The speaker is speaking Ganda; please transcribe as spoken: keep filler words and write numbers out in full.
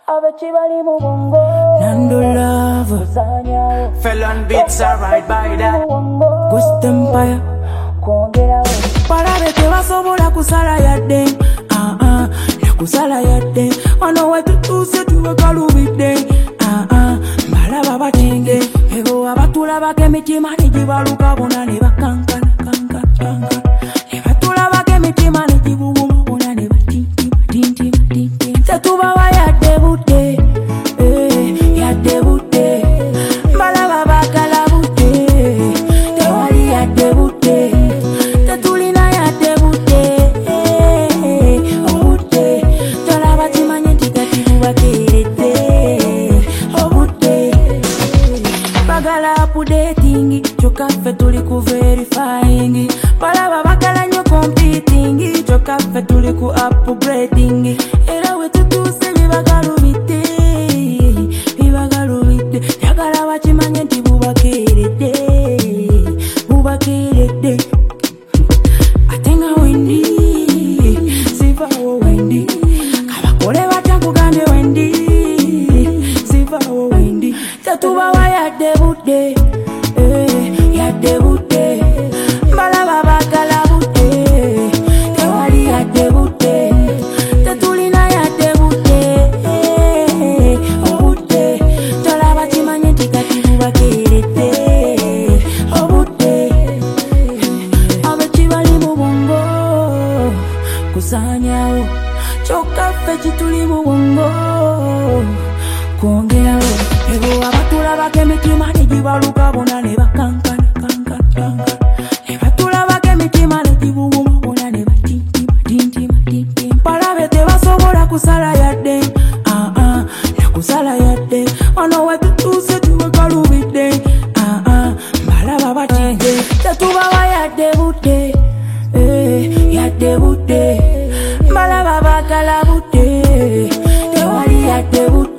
abachibali mu bongo Nando Love kusanya Felon Beats are right by that Ghost Empire kuongerawo Parabe tebasobola kusala yadde ah ah kusala yadde wano wetutuuse tuwekalubidde ah ah mbalaba batenge ebo abatulabako emitima negibaluka bona ne bakankana kankana kankana ne batulabako emitima negibubuma bona ne batintima tintima tintima tetubawa yadde budde eh yadde budde mbalaba bakala budde tewali yadde budde tetulina yadde budde obudde tolaba kimanye ntigati bubakeredde obudde bagala updating kyokka ffe tuli ku verifying balaba bagala nnyo competing kyokka ffe tuli ku upgrading era we tutuuse bibagalubidde bibagalubidde yagala bakimanye nti bubakeredde bubakeredde atenga wendi sivawo wendi kabakole batya nkugambye wendi sivawo wendi tetubawa yadde budde eh, yadde budde mbalaba bagala budde tewali yadde budde tetulina yadde budde eh, obudde tolaba kimanye nti kati bubakeredde obudde abakibali mu bongo kusanyawo kyokka ffe kituli mu bongo kwongerawo ebo abatulabako emitima negibaluka bona ne bakankana kankana kankana ne batulabako emitima negibubuma bona ne batintima tintima tintima balabe tebasobola kusala yadde ah ah nekusala yadde wano wetutuuse tuwekalubidde ah ah mbalaba batenge tetubawa yadde budde eh yadde budde mbalaba bagala budde tewali yadde budde